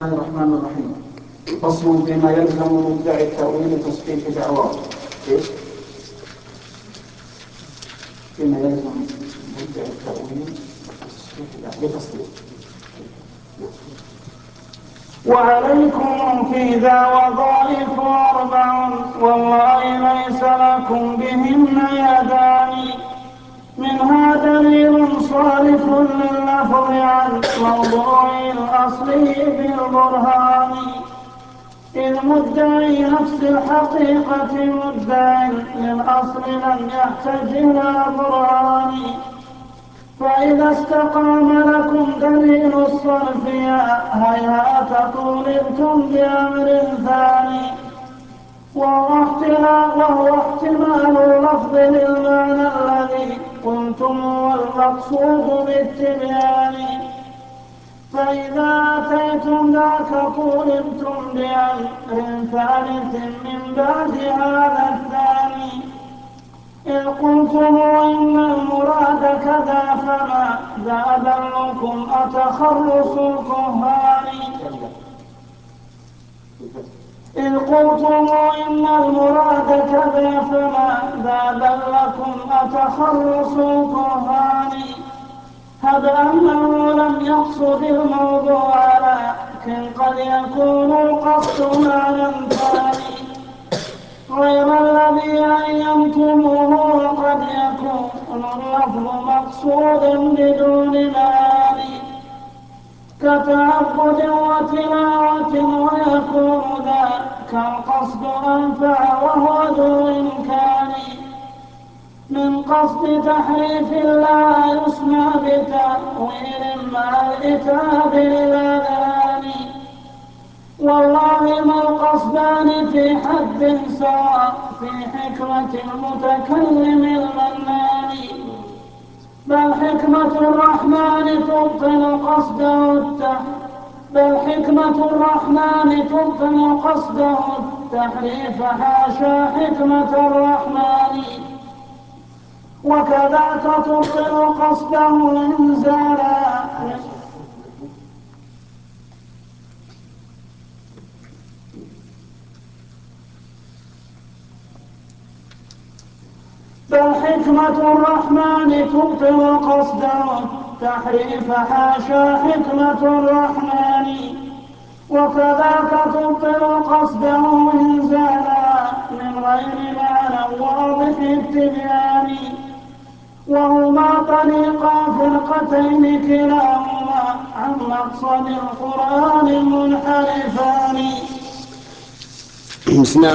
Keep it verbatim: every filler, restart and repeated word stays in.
الله الرحمن الرحيم. فصل بما يلزم مدعي التأويل تصحيح دعواه. إيش؟ بما يلزم مدعي التأويل تصحيح دعواه تصحيح. وعليكم في ذا وظائف أربع والله ليس لكم بهن يدان، منها دليل صارف لللفظ عن موضوع الأصلي بالبرهان، إذ مدعي نفس الحقيقة مدعي للأصل لم يحتج إلى برهان، فإذا استقام لكم دليل الصرف يا هيهات طولبتم بأمر ثاني، وهو احتمال اللفظ للمعنى الذي قلتم والمقصود بالتبيان، فإذا أتيتم ذاك طولبتم بأمر ثالث من بعد هذا الثاني، إذ قلتم إن المراد كذا فما ذا دلكم أتخرص الكهان، إذ قلتم إن المراد كذا فما ذا دلكم أتخرص الكهان، هب أنه لم يقصد الموضوع لكن قد يكون القصد معنى ثاني غير الذي أيمتموه، وقد يكون اللفظ مقصودا بدون معاني كتعبد وتلاوة، ويكون ذاك القصد أنفع وهو ذو إمكان من قصد تحريف لا يسمى بتأويل مع الإتاب للأذهان، والله ما القصدان في حد سواء في حكمة المتكلم المنان، بل حكمة الرحمن تبطل قصده التحريف بل حكمة الرحمن تبطل قصده التحريف حاشا حكمة الرحمن، وكذاك تبطل قصده الإنزالا بل حكمة الرحمن تبطل قصده التحريف حاشا حكمة الرحمن، وكذاك تبطل قصده إنزالا من غير معنى واضح التبيان، وهما طريقا فرقتين كلاهما عن مقصد القرآن منحرفان.